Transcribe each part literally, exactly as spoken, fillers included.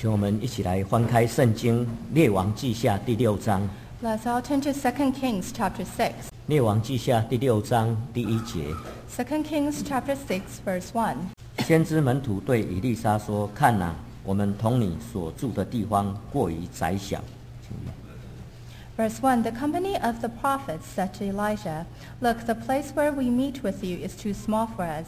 请我们一起来翻开圣经列王记下第六章。 Let's all turn to Second Kings chapter six. 列王记下第六章第一节。 Second Kings chapter six, verse one. 先知门徒对以利沙说：“看哪，我们同你所住的地方过于窄小。” Verse one, the company of the prophets said to Elijah, Look, the place where we meet with you is too small for us.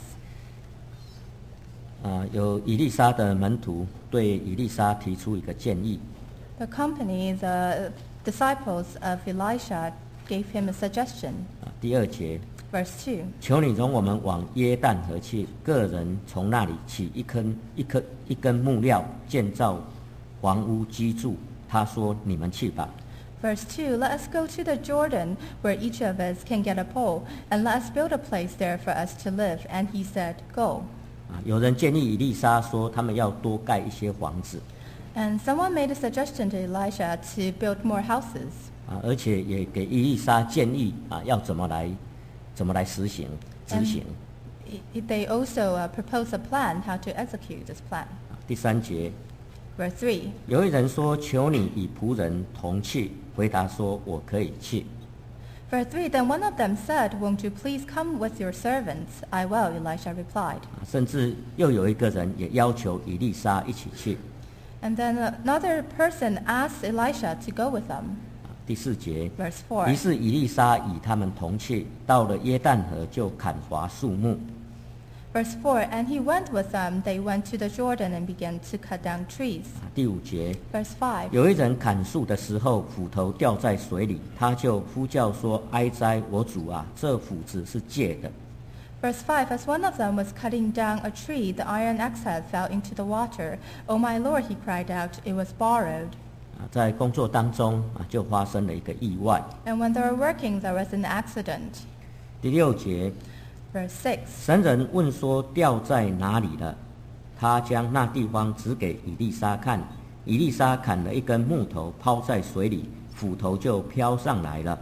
啊、有以利沙的门徒对以利沙提出一个建议。 The company, the disciples of Elisha, gave him a suggestion. 啊、第二节， Verse two, 求你容我们往约旦河去，个人从那里起一根一根一根木料，建造房屋居住。他说：“你们去吧。” Verse two, Let us go to the Jordan, where each of us can get a pole, and let us build a place there for us to live. And he said, Go. 啊，有人建议以利沙说，他们要多盖一些房子。 And someone made a suggestion to Elisha to build more houses. 啊，而且也给以利沙建议啊，要怎么来，怎么来实行执行。 I- They also uh, proposed a plan how to execute this plan. 啊第三节， Verse three, 有一人说：“求你与仆人同去。”回答说：“我可以去。” Verse three, Then one of them said, Won't you please come with your servants? I will, Elisha replied. 啊甚至又有一个人也要求以利沙一起去。 And then another person asked Elisha to go with them. 啊第四节， Verse four, 于是以利沙与他们同去，到了约旦河就砍伐树木。 Verse four, And he went with them. They went to the Jordan and began to cut down trees. 啊第五节， Verse five, 有一人砍树的时候，斧头掉在水里，他就呼叫说：“哀哉，我主啊，这斧子是借的。” Verse five, As one of them was cutting down a tree, the iron axe head fell into the water. Oh my Lord, he cried out, it was borrowed. 啊，在工作当中啊，就发生了一个意外。 And when they were working, there was an accident. 第六节， Verse six, 神人问说：“掉在哪里了？”他将那地方指给以利沙看。以利沙砍了一根木头，抛在水里，斧头就飘上来了。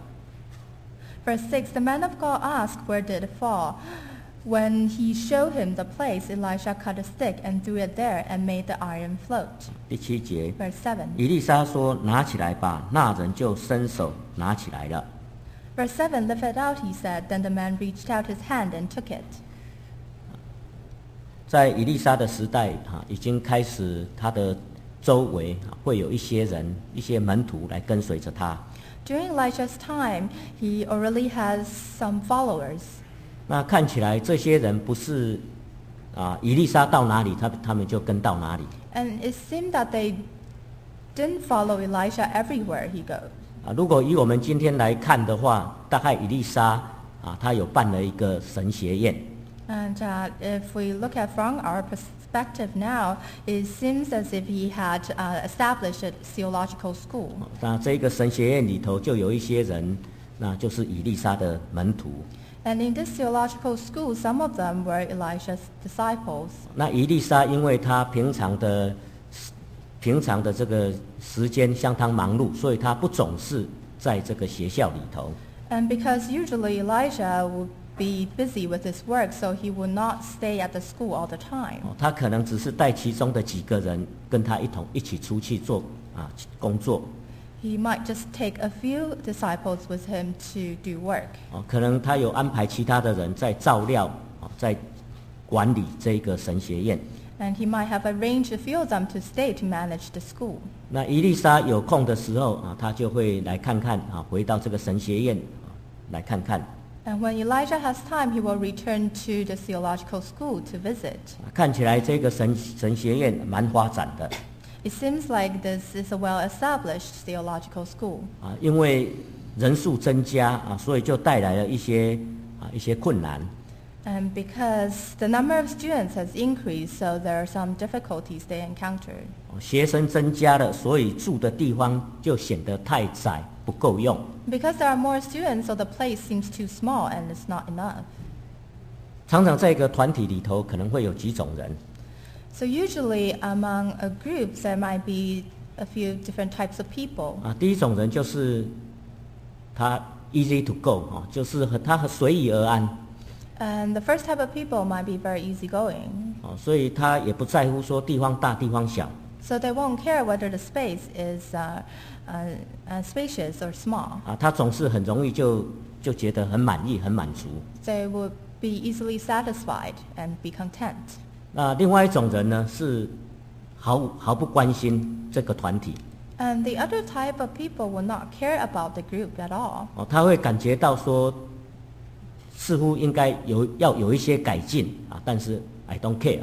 Verse six, The man of God asked, Where did it fall? When he showed him the place, Elisha cut a stick and threw it there and made the iron float. 第七节， Verse seven, 以利沙说：“拿起来吧。”那人就伸手拿起来了。 Verse seven, Lift it out, he said. Then the man reached out his hand and took it. 在以利沙的时代啊，已经开始他的周围啊会有一些人、一些门徒来跟随着他。 During Elisha's time, he already has some followers. 那看起来这些人不是啊，以利沙到哪里，他他们就跟到哪里 And it seemed that they didn't follow Elisha everywhere he goes. 啊。如果以我们今天来看的话，大概以利沙啊，他有办了一个神学院。 And uh, if we look at from our perspective now, it seems as if he had uh, established a theological school. 那这个神学院里头就有一些人，那就是以利沙的门徒。 And in this theological school, some of them were Elisha's disciples. 那以利沙因为他平常的平常的这个时间相当忙碌，所以他不总是在这个学校里头。 And because usually Elijah would be busy with his work, so he would not stay at the school all the time. 哦他可能只是带其中的几个人跟他一同一起出去做啊工作。 He might just take a few disciples with him to do work. 哦，可能他有安排其他的人在照料，哦，在管理这个神学院。 And he might have arranged a few of them to stay to manage the school. 那以利沙有空的时候啊，他就会来看看啊，回到这个神学院啊来看看。 And when Elijah has time, he will return to the theological school to visit. 啊看起来这个神神学院蛮发展的 It seems like this is a well-established theological school. 啊，因为人数增加啊，所以就带来了一些啊一些困难。 And because the number of students has increased, so there are some difficulties they encountered. 哦学生增加了，所以住的地方就显得太窄，不够用。 Because there are more students, so the place seems too small and it's not enough. 常常在一个团体里头，可能会有几种人。 So usually among a group, there might be a few different types of people. 啊，第一种人就是他 easy to go 哦，就是和他和随遇而安 And the first type of people might be very easygoing. 哦，所以他也不在乎说地方大地方小。 So they won't care whether the space is uh, uh, uh, spacious or small. 啊，他总是很容易就就觉得很满意、很满足。 They would be easily satisfied and be content. 那另外一种人呢，是毫毫不关心这个团体。 And the other type of people will not care about the group at all. 哦，他会感觉到说，似乎应该有要有一些改进啊，但是 I don't care。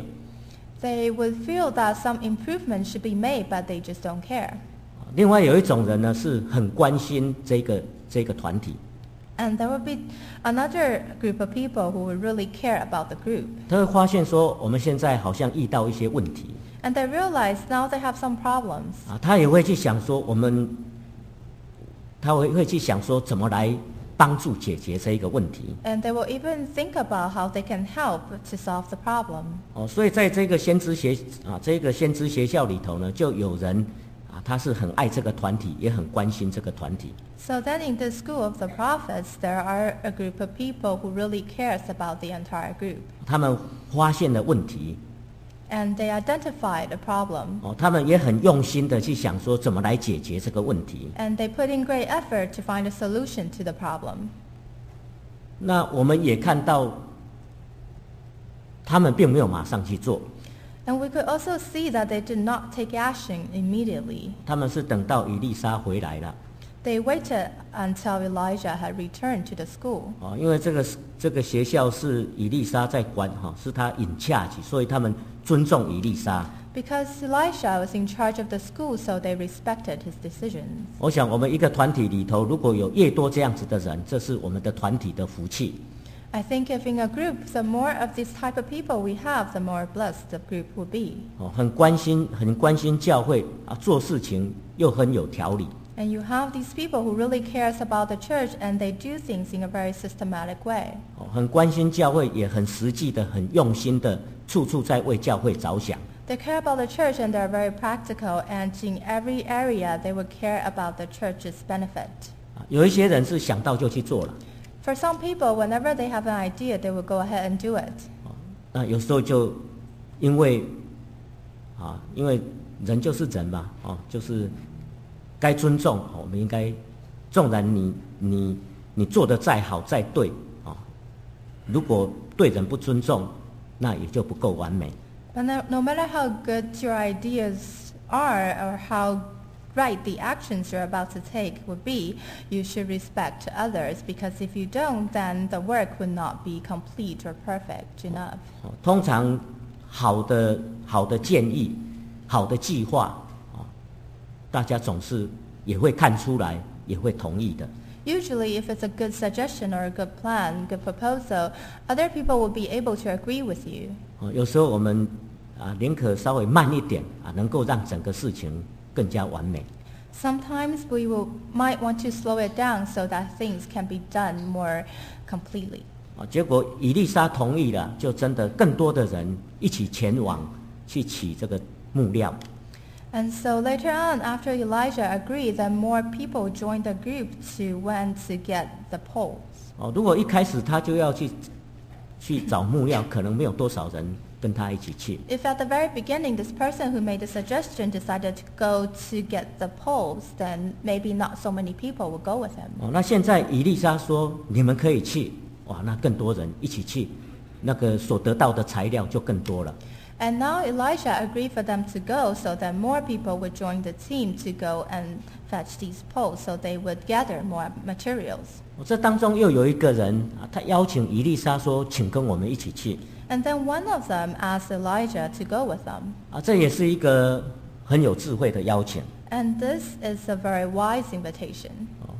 They would feel that some improvement should be made, but they just don't care. 另外有一种人呢，是很关心这个这个团体， And there would be another group of people who would really care about the group. 他会发现说，我们现在好像遇到一些问题 And they realize now they have some problems. 啊，他也会去想说，我们他会会去想说，怎么来帮助解决这一个问题。 And they will even think about how they can help to solve the problem. 哦，所以在这个先知学啊，这个先知学校里头呢，就有人啊，他是很爱这个团体，也很关心这个团体。 So then in the school of the prophets, there are a group of people who really cares about the entire group. 他们发现了问题， And they identified a problem. 哦，他们也很用心的去想说怎么来解决这个问题。 And they put in great effort to find a solution to the problem. 那我们也看到，他们并没有马上去做， And we could also see that they did not take action immediately. 他们是等到以利沙回来了。 They waited until Elijah had returned to the school. 哦，因为这个这个学校是以利沙在管哈、哦，是他 in charge， 所以他们尊重以利沙。 Because Elisha was in charge of the school, so they respected his decisions. 我想我们一个团体里头，如果有越多这样子的人，这是我们的团体的福气。 I think if in a group, the more of this type of people we have, the more blessed the group will be. 哦，很关心很关心教会啊，做事情又很有条理。 And you have these people who really cares about the church and they do things in a very systematic way. 哦，很关心教会，也很实际的、很用心的，处处在为教会着想。 They care about the church and they're very practical, and in every area they would care about the church's benefit. 啊，有一些人是想到就去做了， For some people, whenever they have an idea, they will go ahead and do it. 那有时候就因为啊，因为人就是人嘛，哦，就是该尊重，哦我们应该，纵然你你你做的再好再对啊，如果对人不尊重，那也就不够完美。 But no, no matter how good your ideas are or how right the actions you're about to take would be, you should respect others, because if you don't, then the work would not be complete or perfect enough. 哦通常好的好的建议、好的计划，哦，大家总是也会看出来，也会同意的。 Usually, if it's a good suggestion or a good plan, good proposal, other people will be able to agree with you. 哦，有时候我们啊，宁可稍微慢一点啊，能够让整个事情更加完美。 Sometimes we will, might want to slow it down so that things can be done more completely. 啊，结果以利沙同意了，就真的更多的人一起前往去起这个木料。 And so later on, after Elijah agreed, then more people joined the group to went to get the poles. 哦，如果一开始他就要去去找木料，可能没有多少人跟他一起去。 If at the very beginning this person who made the suggestion decided to go to get the poles, then maybe not so many people will go with him. 哦，那现在以利沙说你们可以去，哇，那更多人一起去，那个所得到的材料就更多了。 And now Elisha agreed for them to go, so that more people would join the team to go and fetch these poles, so they would gather more materials. 哦，这当中又有一个人啊，他邀请以利沙说，请跟我们一起去。 And then one of them asked Elijah to go with them. 啊，这也是一个很有智慧的邀请。 And this is a very wise invitation.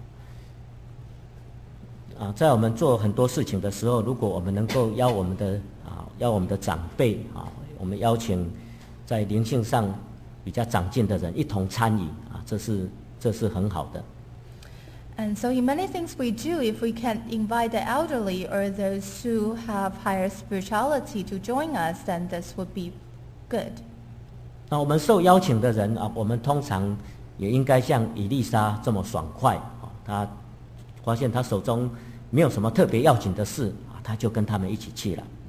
啊，在我们做很多事情的时候，如果我们能够邀我们的啊，邀我们的长辈啊，我们邀请在灵性上比较长进的人一同参与啊，这是这是很好的。 And so in many things we do, if we can invite the elderly or those who have higher spirituality to join us, then this would be good. 那我们受邀请的人啊，我们通常也应该像以利沙这么爽快啊，他发现他手中没有什么特别要紧的事啊，他就跟他们一起去了。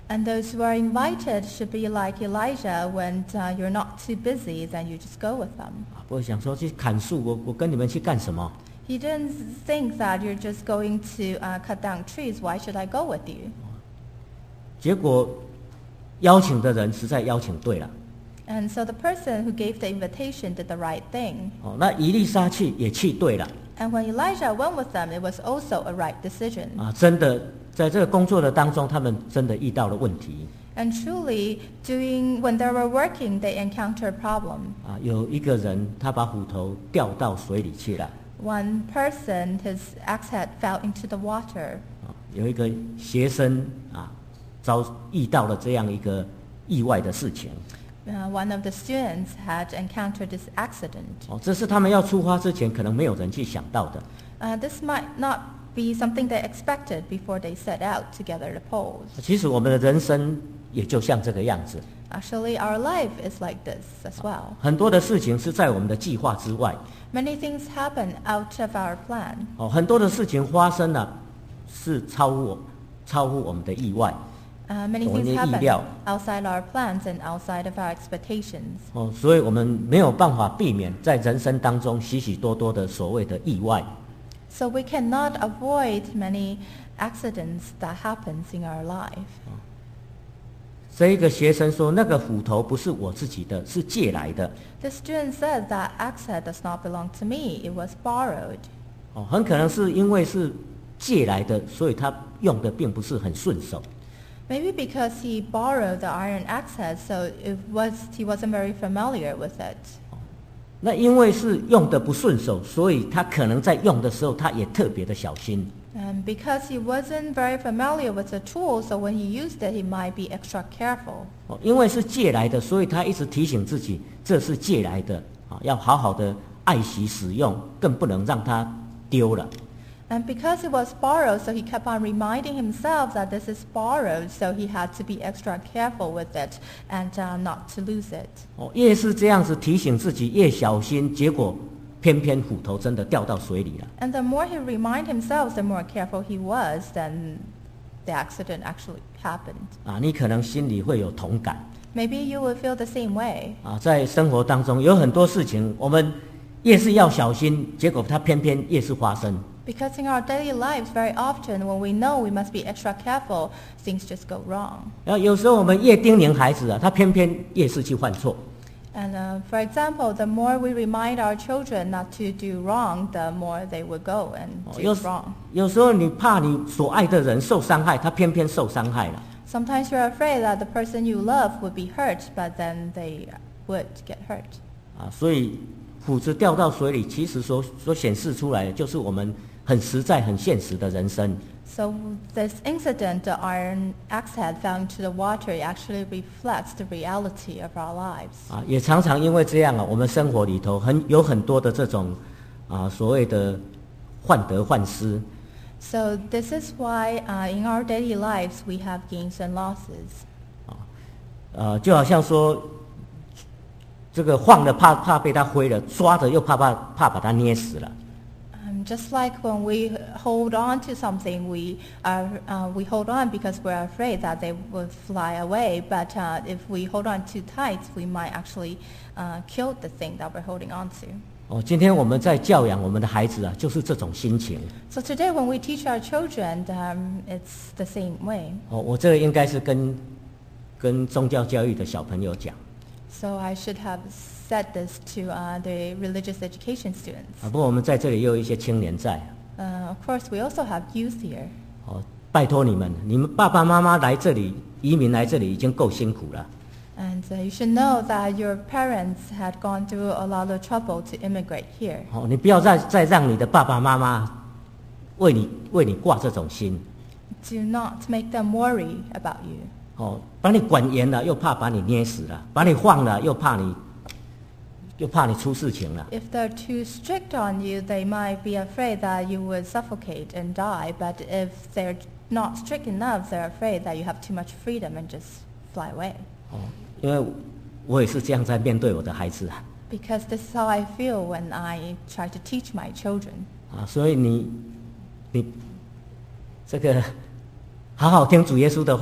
And those who are invited should be like Elijah. When uh, you're not too busy, then you just go with them. 不会想说去砍树，我我跟你们去干什么？ He didn't think that you're just going to uh, cut down trees. Why should I go with you? 结果邀请的人实在邀请对了。 And so the person who gave the invitation did the right thing. 哦，那以利沙去也去对了。 And when Elijah went with them, it was also a right decision. 啊，真的在这个工作的当中，他们真的遇到了问题。 And truly, doing when they were working, they encountered a problem. 啊，有一个人他把斧头掉到水里去了。 One person, his axe head fell into the water. 啊，有一个学生啊，遭遇到了这样一个意外的事情。 Uh, one of the students had encountered this accident. 哦，这是他们要出发之前可能没有人去想到的。 Uh, this might not be something they expected before they set out to gather the poles. 其实我们的人生也就像这个样子， Actually, our life is like this as well. 很多的事情是在我们的计划之外。 Many things happen out of our plan. 哦，很多的事情发生了，是超乎我超乎我们的意外。 Uh, many 我们的 things 意 happen 料。 outside our plans and outside of our expectations. 哦，所以我们没有办法避免在人生当中许许多多的所谓的意外。 So we cannot avoid many accidents that happens in our life. 这一个学生说，那个斧头不是我自己的，是借来的。 The student said that axe head does not belong to me. It was borrowed. 哦，很可能是因为是借来的，所以他用的并不是很顺手。 Maybe because he borrowed the iron axe head, so it was he wasn't very familiar with it. 那因为是用的不顺手，所以他可能在用的时候，他也特别的小心。 And because he wasn't very familiar with the tool, so when he used it, he might be extra careful. 哦，因为是借来的，所以他一直提醒自己，这是借来的啊，要好好的爱惜使用，更不能让它丢了。 And because it was borrowed, so he kept on reminding himself that this is borrowed, so he had to be extra careful with it and uh, not to lose it. 哦，越是这样子提醒自己，越小心，结果偏偏斧头真的掉到水里了。 And the more he reminded himself, the more careful he was, then the accident actually happened. 啊，你可能心里会有同感 Maybe you will feel the same way. 啊，在生活当中有很多事情，我们越是要小心，结果它偏偏越是发生。 Because in our daily lives, very often, when we know we must be extra careful, things just go wrong. 然后有时候我们越叮咛孩子啊，他偏偏越是去犯错。 And uh, for example, the more we remind our children not to do wrong, the more they will go and 哦 do 有 wrong. 有时候你怕你所爱的人受伤害，他偏偏受伤害了。 Sometimes you're afraid that the person you love would be hurt, but then they would get hurt. 啊，所以斧子掉到水里，其实所所显示出来的就是我们很实在、很现实的人生。 So this incident, the iron axe head fell into the water, it actually reflects the reality of our lives. 啊，也常常因为这样啊，我们生活里头很有很多的这种啊所谓的患得患失。 So this is why uh, in our daily lives we have gains and losses. 呃，就好像说，这个晃的怕怕被它挥了，抓着又怕怕怕把它捏死了。 Um, just like when we hold on to something, we are uh, we hold on because we're afraid that they will fly away. But uh, if we hold on too tight, we might actually uh, kill the thing that we're holding on to. 哦，今天我们在教养我们的孩子啊，就是这种心情。 So today, when we teach our children, um, it's the same way. 哦，我这个应该是跟跟宗教教育的小朋友讲 So I should have said this to uh, the religious education students. 啊。不过我们在这里也有一些青年在 Uh, of course, we also have youth here. 哦，拜托你们，你们爸爸妈妈来这里移民来这里已经够辛苦了。 And uh, you should know that your parents had gone through a lot of trouble to immigrate here. 哦，你不要再再让你的爸爸妈妈为你为你挂这种心。 Do not make them worry about you. 哦，把你管严了，又怕把你捏死了；把你放了，又怕你又怕你出事情了。 If they're too strict on you, they might be afraid that you would suffocate and die. But if they're not strict enough, they're afraid that you have too much freedom and just fly away. 哦，因为我也是这样在面对我的孩子啊。 Because this is how I feel when I try to teach my children. 啊，所以你你这个好好听主耶稣的话，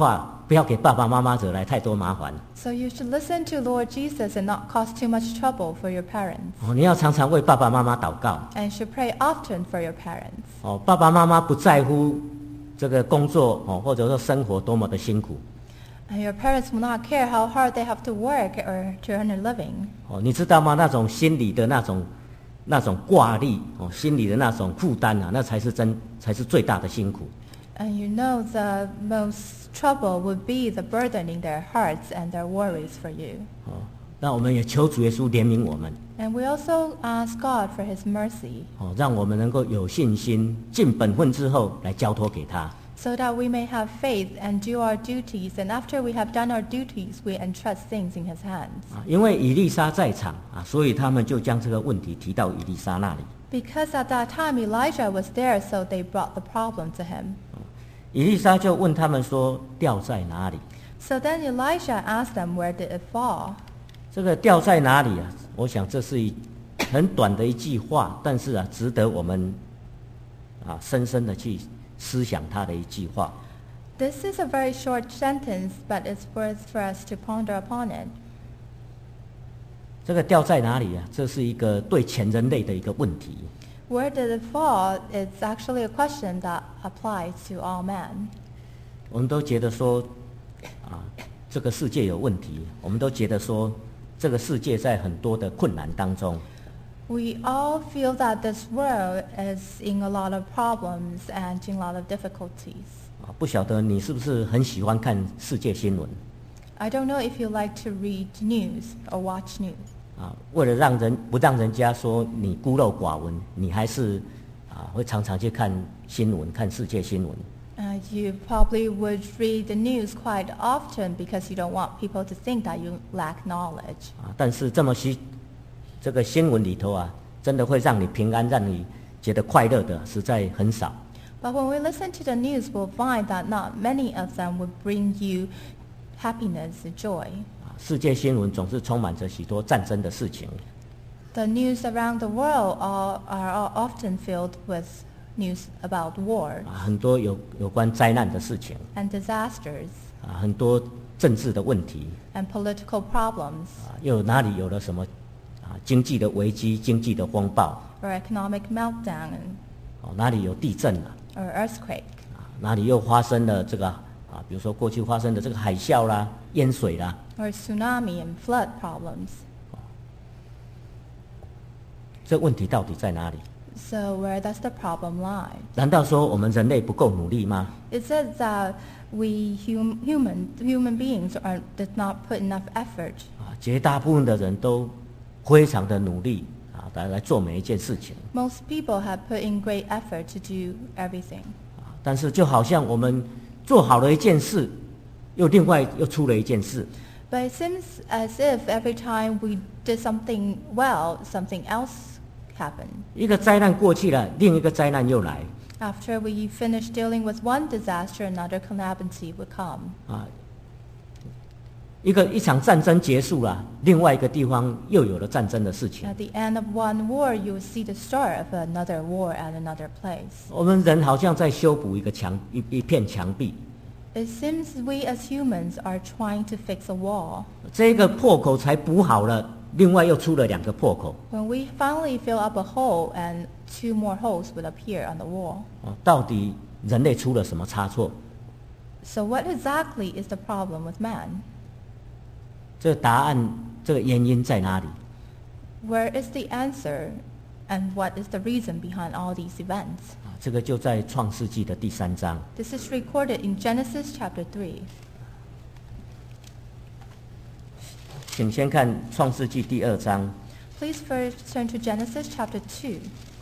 不要给爸爸妈妈惹来太多麻烦。 So you should listen to Lord Jesus and not cause too much trouble for your parents. 哦，你要常常为爸爸妈妈祷告。 And you should pray often for your parents. 哦，爸爸妈妈不在乎这个工作哦，或者说生活多么的辛苦。 And your parents will not care how hard they have to work or to earn a living. 哦，你知道吗？那种心理的那种那种挂力哦，心理的那种负担啊，那才是真才是最大的辛苦。 And you know the most trouble would be the burden in their hearts and their worries for you. 哦，那我们也求主耶稣怜悯我们。 And we also ask God for His mercy, 哦，让我们能够有信心，尽本分之后来交托给他。 so that we may have faith and do our duties. And after we have done our duties, we entrust things in His hands. 啊，因为以利沙在场啊，所以他们就将这个问题提到以利沙那里。 Because at that time Elijah was there, so they brought the problem to him. 以利沙就问他们说：“掉在哪里？” So then Elijah asked them, where did it fall? 这个掉在哪里啊？我想这是一很短的一句话，但是啊，值得我们啊深深的去思想它的一句话。 This is a very short sentence, but it's worth for us to ponder upon it. 这个掉在哪里啊？这是一个对全人类的一个问题。 Where did it fall? It's actually a question that applies to all men. 我们都觉得说，啊，这个世界有问题。我们都觉得说，这个世界在很多的困难当中。 We all feel that this world is in a lot of problems and in a lot of difficulties. 啊，不晓得你是不是很喜欢看世界新闻？ I don't know if you like to read news or watch news. 啊，为了让人不让人家说你孤陋寡闻，你还是啊会常常去看新闻，看世界新闻。 Uh, you probably would read the news quite often because you don't want people to think that you lack knowledge. 啊，但是这么些这个新闻里头啊，真的会让你平安、让你觉得快乐的，实在很少。 But when we listen to the news, we'll find that not many of them would bring you happiness and joy. 啊，世界新闻总是充满着许多战争的事情。 The news around the world are, are often filled with news about war 啊，很多有有关灾难的事情， and disasters 啊，很多政治的问题， and political problems 啊，又哪里有了什么啊经济的危机、经济的风暴， or economic meltdown 哦，哪里有地震了， or earthquake 啊，哪里又发生了这个啊，比如说过去发生的这个海啸啦、淹水啦， or tsunami and flood problems. 这问题到底在哪里？ So where does the problem lie? 难道说我们人类不够努力吗？ It says that we hum, human human beings are did not put enough effort. 啊，绝大部分的人都非常的努力啊，来来做每一件事情 Most people have put in great effort to do everything. 啊，但是就好像我们做好了一件事，又另外又出了一件事。 But it seems as if every time we did something well, something else happened. 一个灾难过去了，另一个灾难又来 After we finish dealing with one disaster, another calamity would come. 啊。一个一场战争结束了，另外一个地方又有了战争的事情。 At the end of one war, you will see the start of another war at another place. 我们人好像在修补一个墙一一片墙壁， It seems we as humans are trying to fix a wall. 这个破口才补好了，另外又出了两个破口 When we finally fill up a hole and two more holes would appear on the wall. 啊，到底人类出了什么差错？ So what exactly is the problem with man? 这个答案，这个原因在哪里？ Where is the answer? And what is the reason behind all these events? 啊，这个就在创世纪的第三章。 This is recorded in Genesis chapter three. 请先看创世纪第二章。 Please first turn to Genesis chapter two.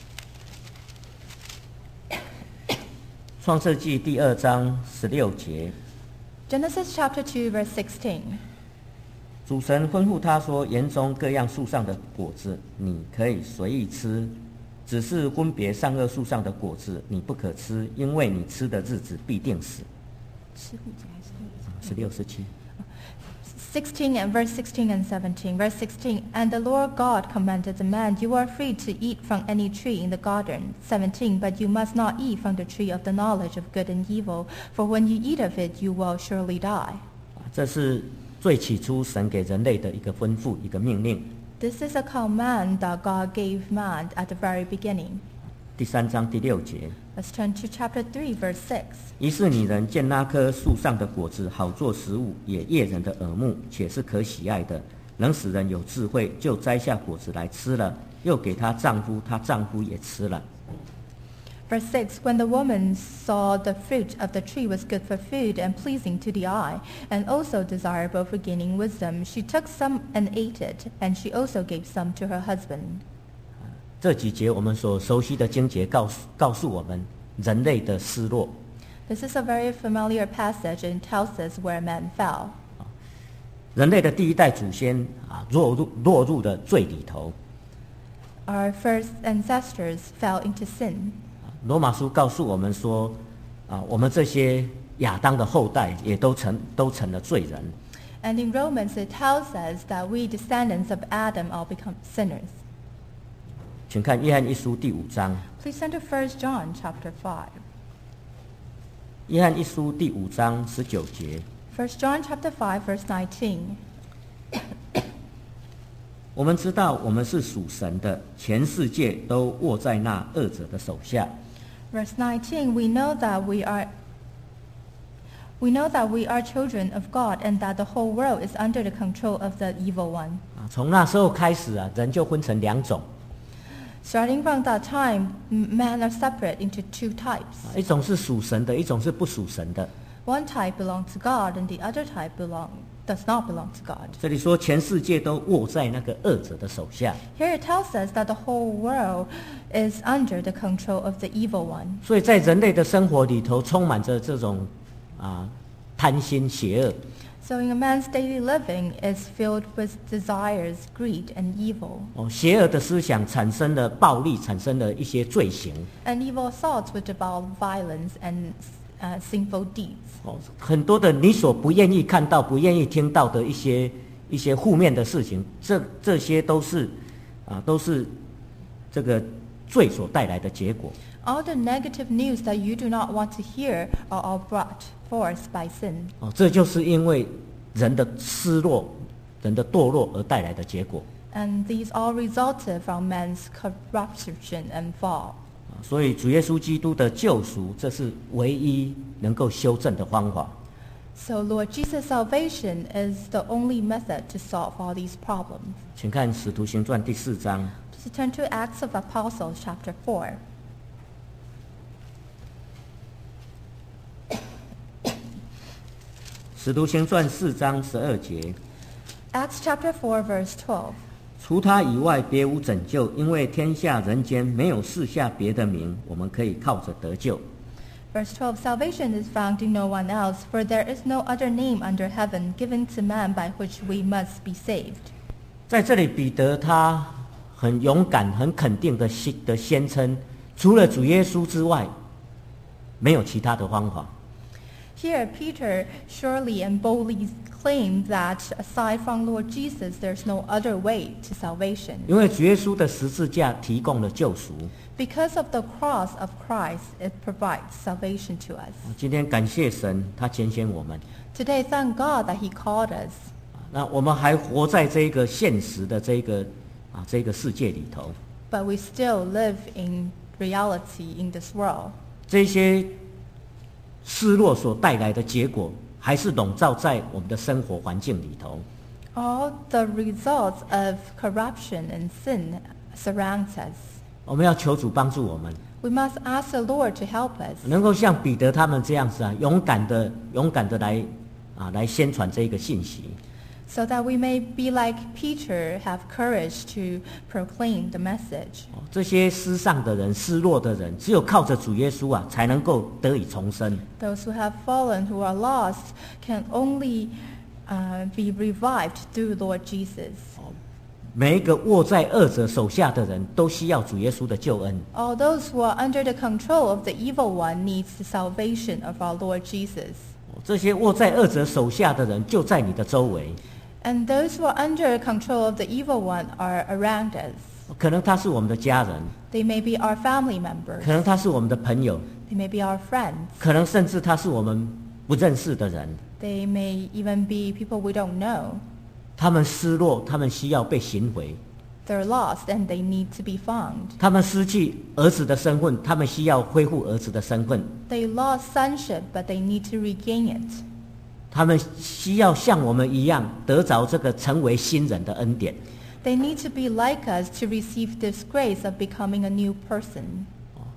创世纪第二章十六节， Genesis chapter two, verse sixteen. 主神吩咐他说：“园中各样树上的果子，你可以随意吃，只是分别善恶树上的果子，你不可吃，因为你吃的日子必定死。”十六、十七。 sixteen and verse sixteen and seventeen. Verse sixteen, and the Lord God commanded the man, you are free to eat from any tree in the garden. seventeen, but you must not eat from the tree of the knowledge of good and evil, for when you eat of it, you will surely die. 这是最起初神给人类的一个吩咐，一个命令。 This is a command that God gave man at the very beginning. 第三章第六节。 Let's turn to chapter three, verse six. 于是女人见那棵树上的果子好做食物，也悦人的耳目，且是可喜爱的，能使人有智慧，就摘下果子来吃了，又给她丈夫，她丈夫也吃了。 Verse six, when the woman saw the fruit of the tree was good for food and pleasing to the eye, and also desirable for gaining wisdom, she took some and ate it, and she also gave some to her husband. 这几节我们所熟悉的经节告诉告诉我们人类的失落。 This is a very familiar passage and tells us where man fell. 人类的第一代祖先啊，落入落入了罪里头。 Our first ancestors fell into sin. 罗马书告诉我们说，啊，我们这些亚当的后代也都成都成了罪人。 And in Romans it tells us that we descendants of Adam all become sinners. 请看约翰一书第五章。 Please turn to First John chapter five. 约翰一书第五章十九节。 First John chapter five, verse nineteen. 我们知道我们是属神的，全世界都握在那恶者的手下。 Verse nineteen, we know that we are we know that we are children of God and that the whole world is under the control of the evil one. 啊，从那时候开始啊，人就分成两种。 Starting from that time, men are separate into two types. 啊，一种是属神的，一种是不属神的。 One type belongs to God and the other type belong does not belong to God. 这里说全世界都握在那个恶者的手下。 Here it tells us that the whole world is under the control of the evil one. 所以在人类的生活里头，充满着这种啊贪心、邪恶。 So in a man's daily living is filled with desires, greed, and evil. 哦，邪恶的思想产生了暴力，产生了一些罪行。 And evil thoughts which involve violence and uh, sinful deeds. 哦，很多的你所不愿意看到、不愿意听到的一些一些负面的事情，这这些都是啊，都是这个罪所带来的结果。 All the negative news that you do not want to hear are all brought forth by sin. 哦，这就是因为人的失落、人的堕落而带来的结果。 And these all resulted from man's corruption and fall. 啊，所以主耶稣基督的救赎，这是唯一能够修正的方法。 So Lord Jesus' salvation is the only method to solve all these problems. 请看《使徒行传》第四章。 Just turn to Acts of Apostles chapter four. 使徒行传四章十二节。 Acts chapter four, verse twelve. 除他以外，别无拯救，因为天下人间没有赐下别的名，我们可以靠着得救。 Verse twelve, salvation is found in no one else, for there is no other name under heaven given to man by which we must be saved. 在这里，彼得他很勇敢、很肯定的宣的宣称，除了主耶稣之外，没有其他的方法。 Here, Peter surely and boldly claimed that aside from Lord Jesus, there's no other way to salvation. 因为主耶稣的十字架提供了救赎。 Because of the cross of Christ, it provides salvation to us. 今天感谢神，他拣选我们。 Today, thank God that He called us. 那我们还活在这个现实的这个啊这个世界里头。 But we still live in reality in this world. 这些失落所带来的结果，还是笼罩在我们的生活环境里头。 All the results of corruption and sin surrounds us. 我们要求主帮助我们， We must ask the Lord to help us, 能够像彼得他们这样子啊，勇敢的、勇敢的来啊来宣传这个信息。 so that we may be like Peter, have courage to proclaim the message. 哦，这些失丧的人、失落的人，只有靠着主耶稣啊，才能够得以重生。 Those who have fallen, who are lost, can only uh, be revived through Lord Jesus. 每一个握在恶者手下的人，都需要主耶稣的救恩。 All those who are under the control of the evil one needs the salvation of our Lord Jesus. 哦，这些握在恶者手下的人，就在你的周围。 And those who are under control of the evil one are around us. 可能他是我们的家人， They may be our family members. 可能他是我们的朋友， They may be our friends. 可能甚至他是我们不认识的人。 They may even be people we don't know. 他们失落，他们需要被寻回。 They're lost and they need to be found. 他们失去儿子的身份，他们需要恢复儿子的身份。 They lost sonship, but they need to regain it. 他们需要像我们一样得着这个成为新人的恩典。 They need to be like us to receive this grace of becoming a new person.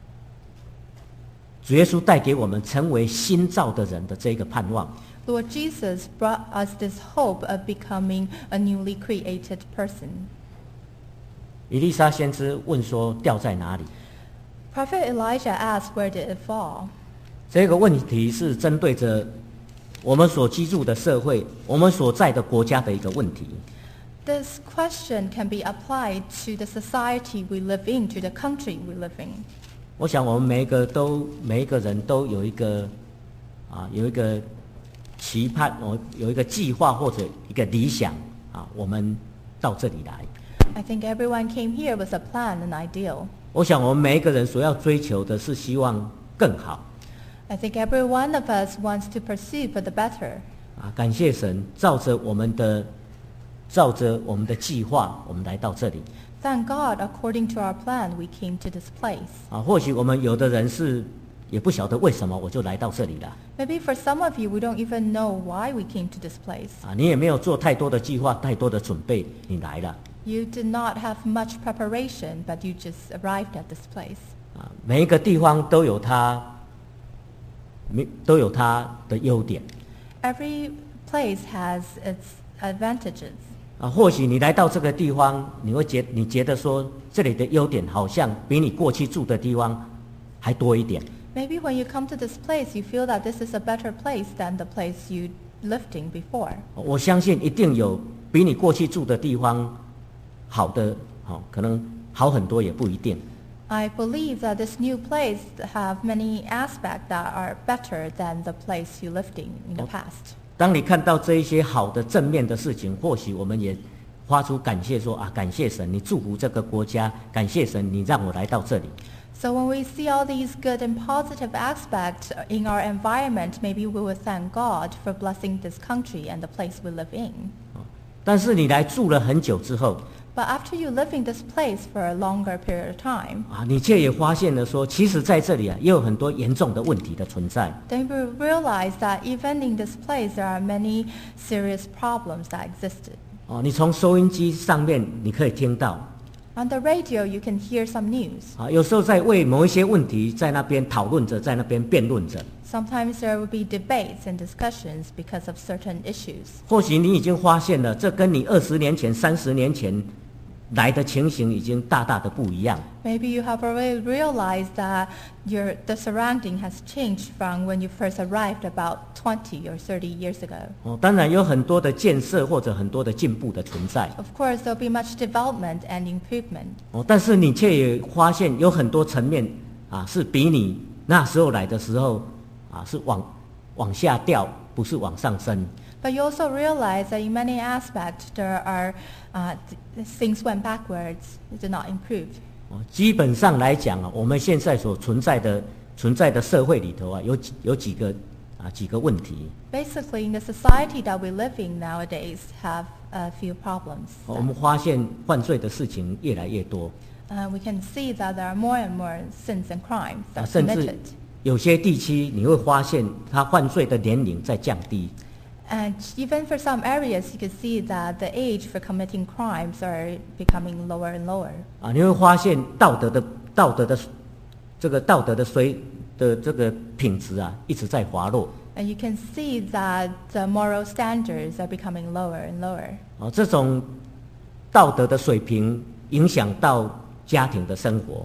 主耶稣带给我们成为新造的人的这个盼望。 Lord Jesus brought us this hope of becoming a newly created person. 以利沙先知问说：“掉在哪里？” Prophet Elijah asked, where did it fall? 这个问题是针对着我们所居住的社会、我们所在的国家的一个问题。 This question can be applied to the society we live in, to the country we live in. 我想我们每一个都每一个人都有一个啊有一个期盼，哦有一个计划或者一个理想啊，我们到这里来。 I think everyone came here with a plan, an ideal. 我想我们每一个人所要追求的是希望更好。 I think every one of us wants to pursue for the better. 啊，感谢神，照着我们的照着我们的计划，我们来到这里。 Thank God, according to our plan, we came to this place. 啊，或许我们有的人是也不晓得为什么我就来到这里了。 Maybe for some of you, we don't even know why we came to this place. 啊，你也没有做太多的计划、太多的准备，你来了。 You did not have much preparation, but you just arrived at this place. 啊，每一个地方都有它，没都有它的优点。 Every place has its advantages. 啊，或许你来到这个地方，你会觉你觉得说这里的优点好像比你过去住的地方还多一点。 Maybe when you come to this place, you feel that this is a better place than the place you lived in before. 我相信一定有比你过去住的地方好的，好，可能好很多也不一定。 I believe that this new place have many aspects that are better than the place you lived in in the past. 当你看到这一些好的正面的事情，或许我们也发出感谢说啊，感谢神，你祝福这个国家，感谢神，你让我来到这里。 So when we see all these good and positive aspects in our environment, maybe we will thank God for blessing this country and the place we live in. 但是你来住了很久之后， But after you live in this place for a longer period of time, 啊，你却也发现了说，其实在这里啊，也有很多严重的问题的存在。 then you realize that even in this place there are many serious problems that existed. 哦，你从收音机上面你可以听到， On the radio, you can hear some news. 啊，有时候在为某一些问题在那边讨论着，在那边辩论着。 Sometimes there will be debates and discussions because of certain issues. 或许你已经发现了，这跟你二十年前、三十年前来的情形已经大大的不一样。 Maybe you have already realized that your, the surrounding has changed from when you first arrived about twenty or thirty years ago. 哦，当然有很多的建设或者很多的进步的存在。 Of course, there will be much development and improvement. 哦，但是你却也发现有很多层面啊，是比你那时候来的时候啊，是往往下掉，不是往上升。 But you also realize that in many aspects there are uh, th- things went backwards, it did not improve. 哦，基本上来讲啊，我们现在所存在的存在的社会里头啊，有几有几个啊几个问题。 Basically, in the society that we live in nowadays, have a few problems. 哦我们发现犯罪的事情越来越多， Uh, we can see that there are more and more sins and crimes 啊， that are 甚至 committed. 有些地区你会发现，他犯罪的年龄在降低。 And even for some areas, you can see that the age for committing crimes are becoming lower and lower. 啊，你会发现道德的道德的这个道德的水的这个品质啊，一直在滑落。 And you can see that the moral standards are becoming lower and lower. 啊，这种道德的水平影响到家庭的生活。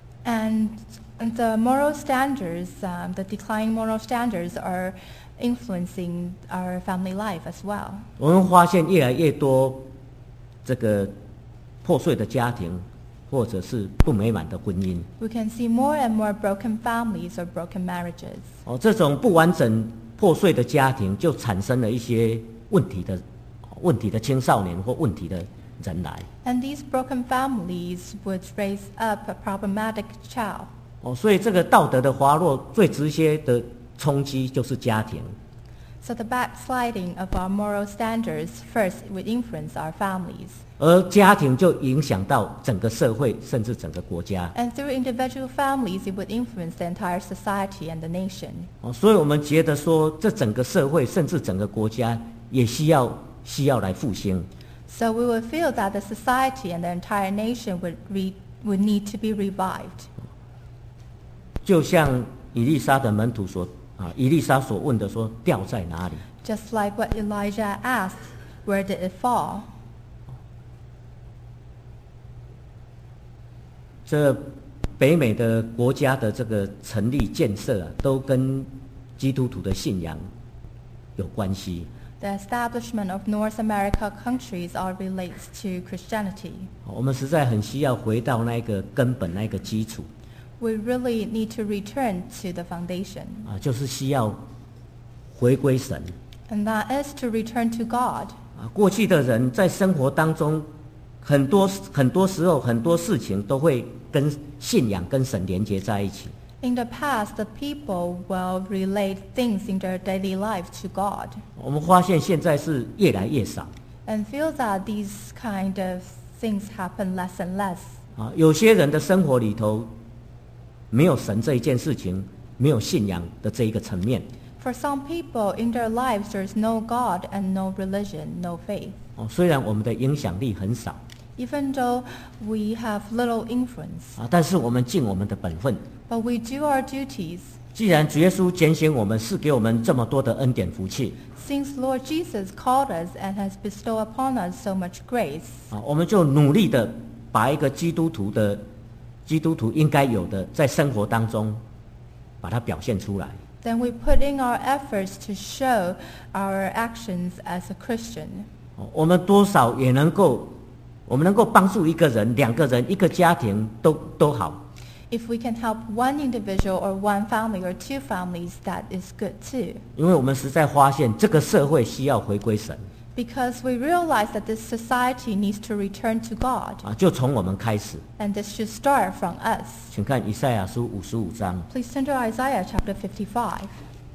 And the moral standards, um, the declining moral standards are influencing our family life as well. 我们发现越来越多这个破碎的家庭，或者是不美满的婚姻。 We can see more and more broken families or broken marriages. 哦，这种不完整、破碎的家庭，就产生了一些问题的问题的青少年或问题的人来。 And these broken families would raise up a problematic child. 哦，所以这个道德的滑落最直接的冲击就是家庭。 So the backsliding of our moral standards first would influence our families. 而家庭就影响到整个社会，甚至整个国家。 And through individual families, it would influence the entire society and the nation. 哦，所以我们觉得说，这整个社会，甚至整个国家，也需要需要来复兴。 So we would feel that the society and the entire nation would, re, would need to be revived. 就像以利沙的门徒所啊，以利沙所问的说，掉在哪里？ Just like what Elijah asked, where did it fall? 这北美的国家的这个成立建设啊，都跟基督徒的信仰有关系。 The establishment of North America countries all relates to Christianity. 我们实在很需要回到那个根本、那个基础 We really need to return to the foundation, 啊，就是需要回归神 and that is to return to God. 啊。过去的人在生活当中，很多很多时候很多事情都会跟信仰、跟神连接在一起。 In the past, the people will relate things in their daily life to God, 我们发现现在是越来越少 and feel that these kind of things happen less and less. 啊。有些人的生活里头没有神这一件事情，没有信仰的这一个层面 For some people, in their lives, there's no God and no religion, no faith. 哦。虽然我们的影响力很少 Even though we have little influence, 啊，但是我们尽我们的本分。 but we do our duties. 既然主耶稣拣选我们，是给我们这么多的恩典福气 Since Lord Jesus called us and has bestowed upon us so much grace, 啊，我们就努力的把一个基督徒的基督徒应该有的，在生活当中把它表现出来。 then we put in our efforts to show our actions as a Christian. 哦，我们多少也能够，我们能够帮助一个人、两个人、一个家庭都都好。 If we can help one individual or one family or two families, that is good too. 因为我们实在发现这个社会需要回归神 Because we realize that this society needs to return to God, 啊，就从我们开始。 and this should start from us. 请看以赛亚书五十五章， Please turn to Isaiah chapter fifty-five.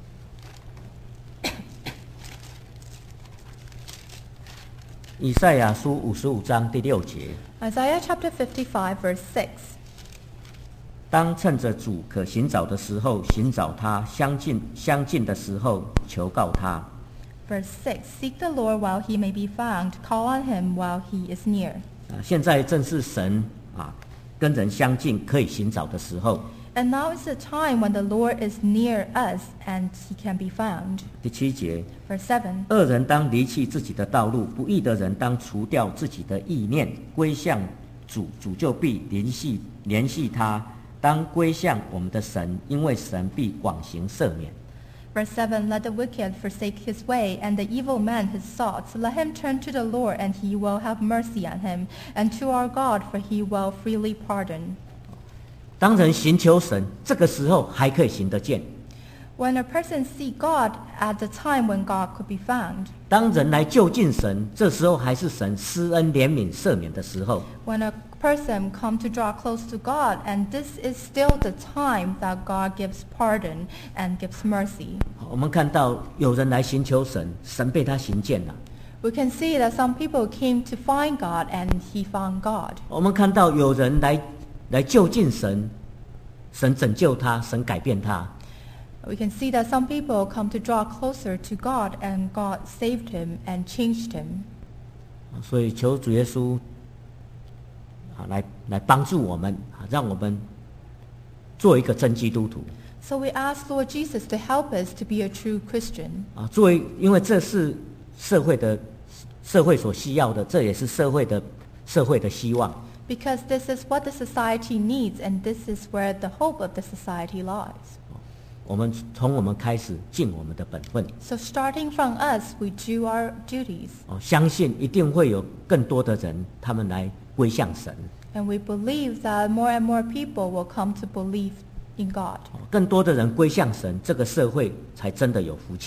以赛亚书五十五章第六节。 Isaiah chapter fifty-five, verse six. 当趁着主可寻找的时候寻找他，相近相近的时候求告他。 Verse six. Seek the Lord while he may be found. Call on him while he is near. 啊，现在正是神啊跟人相近可以寻找的时候。 And now is the time when the Lord is near us and he can be found. 第七节， Verse seven. 恶人当离弃自己的道路，不义的人当除掉自己的意念，归向主，主就必联系联系他。当归向我们的神，因为神必广行赦免。 Verse seven. Let the wicked forsake his way, and the evil man his thoughts. Let him turn to the Lord, and he will have mercy on him, and to our God, for he will freely pardon. 当人寻求神，这个时候还可以行得见。 When a person seek God at the time when God could be found. 当人来就近神，这时候还是神施恩怜悯赦免的时候。 When a person come to draw close to God, and this is still the time that God gives pardon and gives mercy. 我们看到有人来寻求神，神被他寻见了。 We can see that some people came to find God and he found God. 我们看到有人来来就近神，神拯救他，神改变他。 We can see that some people come to draw closer to God and God saved him and changed him. 所以求主耶稣啊，来来帮助我们啊，让我们做一个真基督徒 So we ask Lord Jesus to help us to be a true Christian. 啊。作为，因为这是社会的社会所需要的，这也是社会的社会的希望。 Because this is what the society needs, and this is where the hope of the society lies. 我们从我们开始尽我们的本分 So starting from us, we do our duties. 哦，相信一定会有更多的人他们来归向神， And we believe that more and more people will come to believe in God. 哦更多的人归向神，这个社会才真的有福气。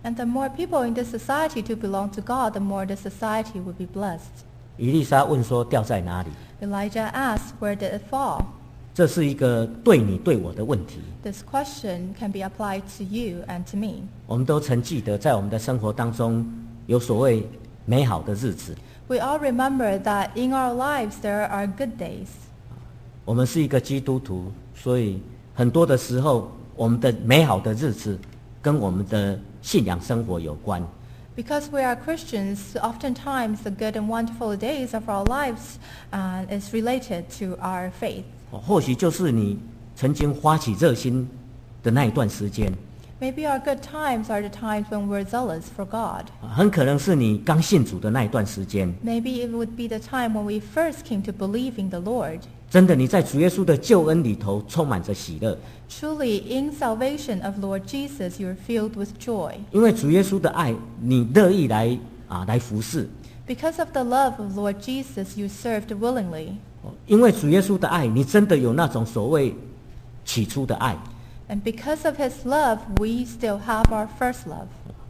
And the more people in this society to belong to God, the more the society would be blessed. 以利沙问说掉在哪里？ Elijah asked, where did it fall? 这是一个对你对我的问题。 This question can be applied to you and to me. 我们都曾记得，在我们的生活当中有所谓美好的日子。 We all remember that in our lives there are good days. 我们是一个基督徒，所以很多的时候，我们的美好的日子跟我们的信仰生活有关。 Because we are Christians, oftentimes the good and wonderful days of our lives uh, is related to our faith. 或许就是你曾经发起热心的那一段时间， Maybe our good times are the times when we're zealous for God. 很可能是你刚信主的那一段时间。 Maybe it would be the time when we first came to believe in the Lord. 真的，你在主耶稣的救恩里头充满着喜乐， Truly, in salvation of Lord Jesus, you're filled with joy. 因为主耶稣的爱，你乐意来啊来服侍。 Because of the love of Lord Jesus, you served willingly. 因为主耶稣的爱，你真的有那种所谓起初的爱。 And because of his love, we still have our first love.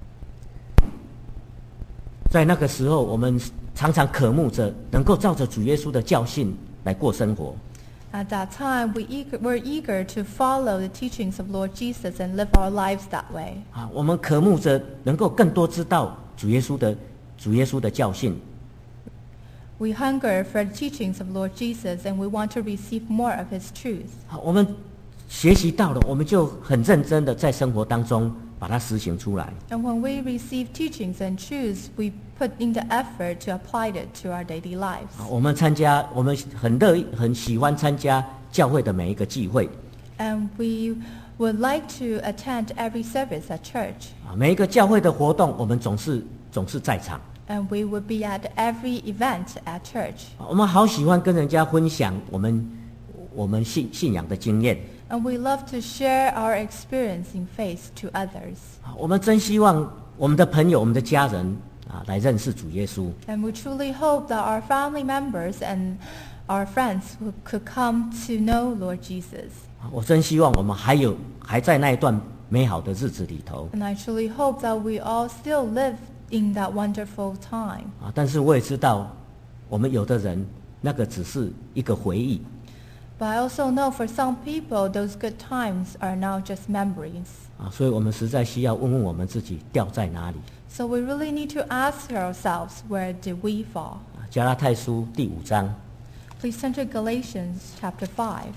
在那个时候，我们常常渴慕着能够照着主耶稣的教训来过生活。 At that time, we eager, we're eager to follow the teachings of Lord Jesus and live our lives that way. 啊，我们渴慕着能够更多知道主耶稣的主耶稣的教训。 We hunger for the teachings of Lord Jesus, and we want to receive more of his truth. 好，我们学习到了，我们就很认真的在生活当中把它实行出来。 And when we receive teachings and truths, we put in the effort to apply it to our daily lives. 啊，我们参加，我们很乐意、很喜欢参加教会的每一个聚会。 And we would like to attend every service at church. 啊，每一个教会的活动，我们总是总是在场。 And we would be at every event at church. 啊，我们好喜欢跟人家分享我们我们信信仰的经验。 And we love to share our experience in faith to others. 啊，我们真希望我们的朋友、我们的家人啊，来认识主耶稣。 And we truly hope that our family members and our friends who could come to know Lord Jesus. 啊，我真希望我们还有还在那一段美好的日子里头。 And I truly hope that we all still live in that wonderful time. 啊，但是我也知道，我们有的人那个只是一个回忆。 But I also know for some people, those good times are now just memories. 啊，所以我们实在需要问问我们自己掉在哪里。 So we really need to ask ourselves, where did we fall? 啊，加拉太书第五章， Please turn to Galatians chapter five.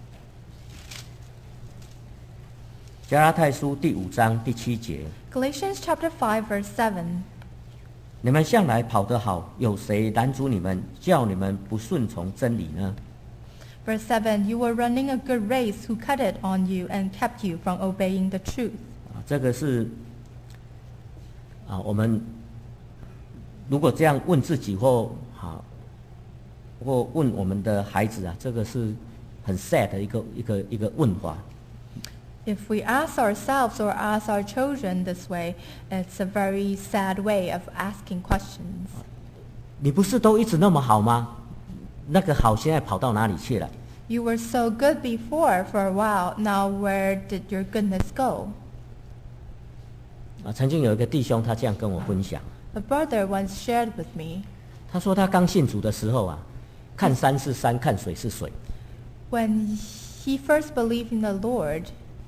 加拉太书第五章第七节， Galatians chapter five, verse seven. 你们向来跑得好，有谁拦阻你们，叫你们不顺从真理呢？ Verse seven, you were running a good race, who cut it on you and kept you from obeying the truth. 啊，这个是啊，我们如果这样问自己或好，或问我们的孩子啊，这个是很 sad 的一个一个一个问法。 If we ask ourselves or ask our children this way, it's a very sad way of asking questions. 你不是都一直那么好吗？那个好现在跑到哪里去了？ You were so good before for a while, now where did your goodness go? 啊，曾经有一个弟兄，他这样跟我分享， A brother once shared with me, 他说他刚信主的时候啊，看山是山，看水是水。 when he first believed in the Lord,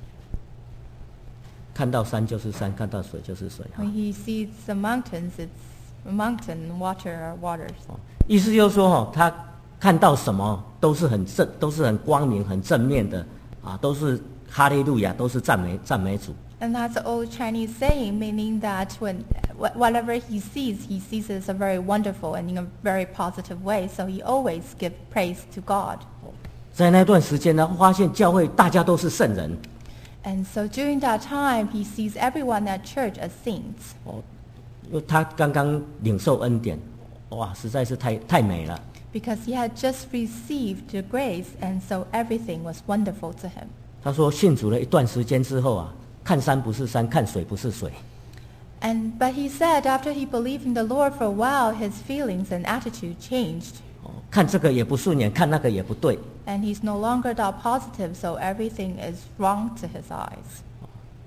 看到山就是山，看到水就是水。哈 when he sees the mountains, it's mountain, water are waters. 哦，意思就是说，哈，他看到什么都是很正，都是很光明、很正面的，啊，都是哈利路亚，都是赞美赞美主。 And that's the old Chinese saying, meaning that when wh- whatever he sees, he sees it as a very wonderful and in a very positive way. So he always gives praise to God. 在那段时间呢，发现教会大家都是圣人， And so during that time, he sees everyone at church as saints. 哦，因为他刚刚领受恩典，哇，实在是太太美了。 Because he had just received the grace, and so everything was wonderful to him. 他说信主了一段时间之后啊，看山不是山，看水不是水。 And but he said after he believed in the Lord for a while, his feelings and attitude changed. 哦，看这个也不顺眼，看那个也不对。 And he's no longer that positive, so everything is wrong to his eyes.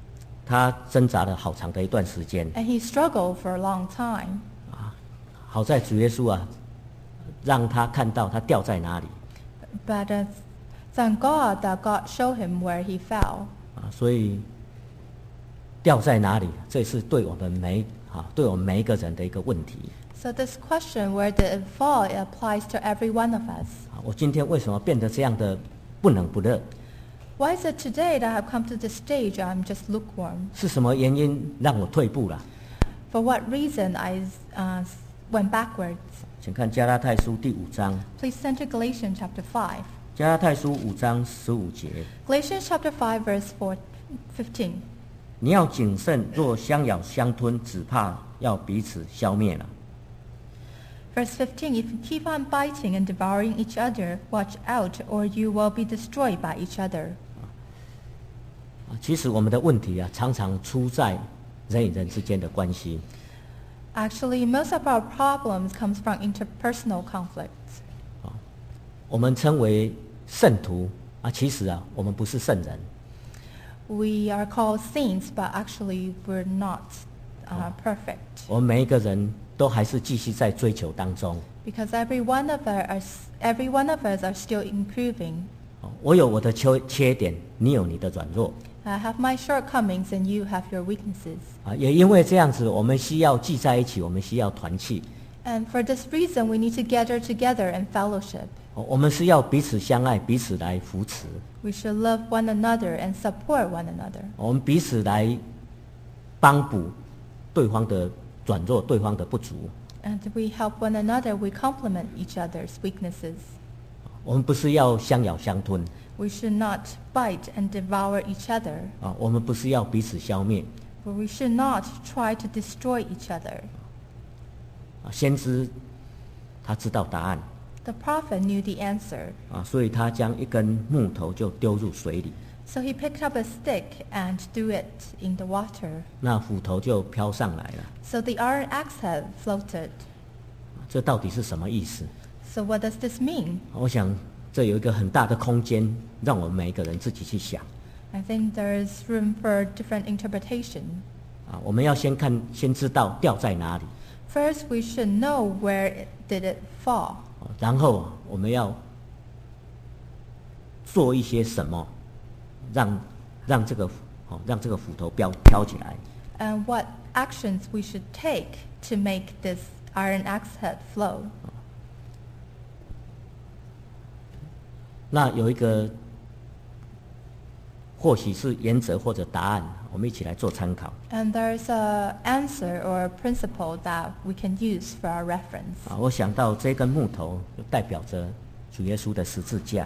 他挣扎了好长的一段时间。 And he struggled for a long time. 好在主耶稣啊，让他看到他掉在哪里 But uh, thank God that God showed him where he fell. 啊，所以掉在哪里，这是对我们每啊，对我们每一个人的一个问题。 So this question, where did it fall, it applies to every one of us. 啊，我今天为什么变得这样的不冷不热？ Why is it today that I have come to this stage I'm just lukewarm? 是什么原因让我退步了？ For what reason I uh, went backwards? 请看加拉太书第五章， Please turn to Galatians chapter five. 加拉太书五章十五节。 Galatians chapter five verse four, fifteen. 你要谨慎，若相咬相吞，只怕要彼此消灭了。 Verse fifteen, if you keep on biting and devouring each other, watch out, or you will be destroyed by each other. 啊，其实我们的问题啊，常常出在人与人之间的关系。 Actually, most of our problems comes from interpersonal conflicts. 啊，我们称为圣徒啊，其实啊，我们不是圣人。 We are called saints, but actually we're not uh, perfect. 我们每一个人都还是继续在追求当中。 Because every one of us, are, every one of us are still improving. 哦我有我的缺缺点，你有你的软弱 I have my shortcomings and you have your weaknesses. 啊，也因为这样子，我们需要聚在一起，我们需要团契。 And for this reason, we need to gather together in fellowship. 哦我们是要彼此相爱，彼此来扶持， We should love one another and support one another. 我们彼此来帮补对方的软弱，对方的不足。 And we help one another, we complement each other's weaknesses. 我们不是要相咬相吞 We should not bite and devour each other. 啊，我们不是要彼此消灭 But we should not try to destroy each other. 啊。先知他知道答案 The prophet knew the answer. 啊，所以他将一根木头就丢入水里， So he picked up a stick and threw it in the water. 那斧头就飘上来了。 So the iron axe head floated. 这到底是什么意思？ So what does this mean? 我想这有一个很大的空间，让我们每一个人自己去想 I think there is room for different interpretation. 啊。我们要先看，先知道掉在哪里， First, we should know where it, did it fall. 啊然后啊我们要做一些什么，让让这个哦让这个斧头飘飘起来。 And what actions we should take to make this iron axe head flow. 那有一个或许是原则或者答案，我们一起来做参考 And there's an answer or a principle that we can use for our reference. 啊。我想到这根木头就代表着主耶稣的十字架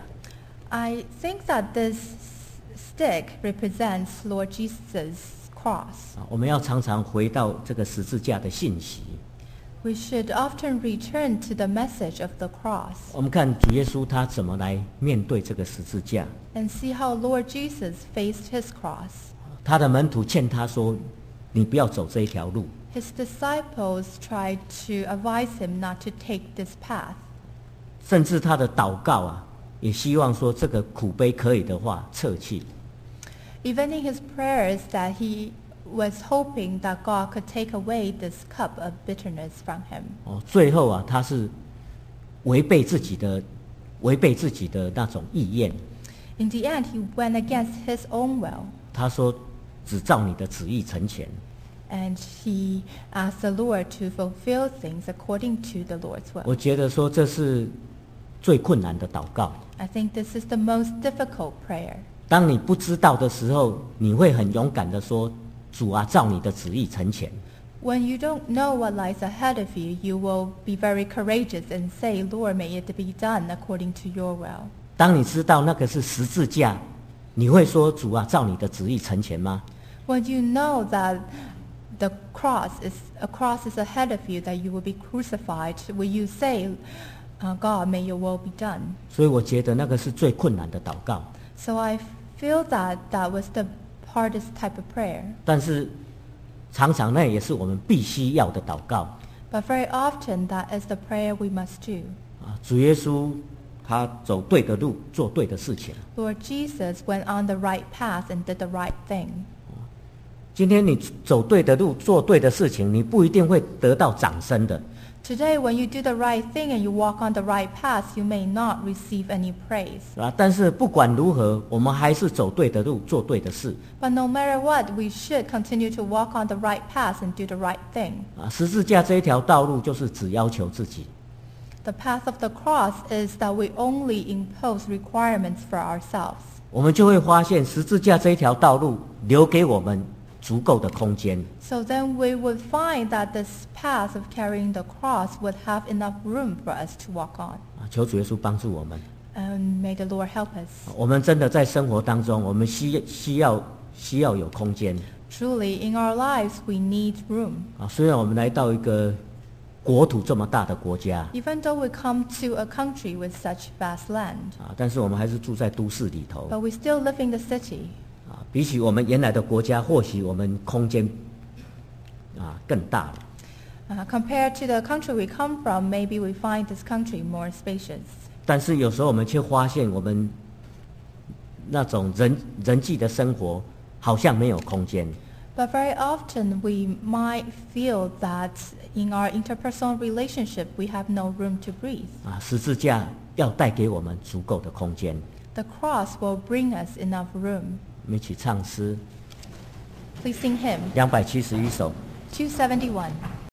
I think that this stick represents Lord Jesus' cross. 啊。我们要常常回到这个十字架的信息。 We should often return to the message of the cross 我们看主耶稣他怎么来面对这个十字架。 and see how Lord Jesus faced his cross. 他的门徒劝他说：“你不要走这一条路。 His disciples tried to advise him not to take this path. ” 甚至他的祷告啊，也希望说这个苦杯可以的话撤去。 Even in his prayers that he was hoping that God could take away this cup of bitterness from him. 哦，最后啊，他是违背自己的，违背自己的那种意愿。 In the end, he went against his own will, 他说：“只照你的旨意成全。 and he asked the Lord to fulfill things according to the Lord's ” will. 我觉得说这是最困难的祷告。 I think this is the most difficult prayer. 当你不知道的时候，你会很勇敢的说：“主啊，照你的旨意成全。” When you don't know what lies ahead of you, you will be very courageous and say, Lord, may it be done according to your will. 当你知道那个是十字架，你会说：“主啊，照你的旨意成全吗？” When you know that the cross is a cross is ahead of you, that you will be crucified, will you say, uh, God, may your will be done? 所以我觉得那个是最困难的祷告。 So I feel that that was the hardest type of prayer. 但是常常那也是我们必须要的祷告 But very often that is the prayer we must do. 啊！主耶稣他走对的路，做对的事情。 Lord Jesus went on the right path and did the right thing. 今天你走对的路，做对的事情，你不一定会得到掌声的。 Today, when you do the right thing and you walk on the right path, you may not receive any praise. 啊，但是不管如何，我们还是走对的路，做对的事。 But no matter what, we should continue to walk on the right path and do the right thing. 啊，十字架这一条道路就是只要求自己。 The path of the cross is that we only impose requirements for ourselves. 我们就会发现，十字架这一条道路留给我们足够的空间。 So then we would find that this path of carrying the cross would have enough room for us to walk on. 啊，求主耶稣帮助我们。 And may the Lord help us. 我们真的在生活当中，我们需需要需要有空间。 Truly, in our lives, we need room. 啊，虽然我们来到一个国土这么大的国家， Even though we come to a country with such vast land, 啊，但是我们还是住在都市里头。 but we still live in the city. 啊，比起我们原来的国家，或许我们空间啊更大了。 Uh, compared to the country we come from, maybe we find this country more spacious. 但是有时候我们却发现，我们那种人人际的生活好像没有空间。 But very often we might feel that in our interpersonal relationship we have no room to breathe. 啊，十字架要带给我们足够的空间。 The cross will bring us enough room. 我们一起唱诗 Please sing hymn 两百七十一首。 two seventy-one.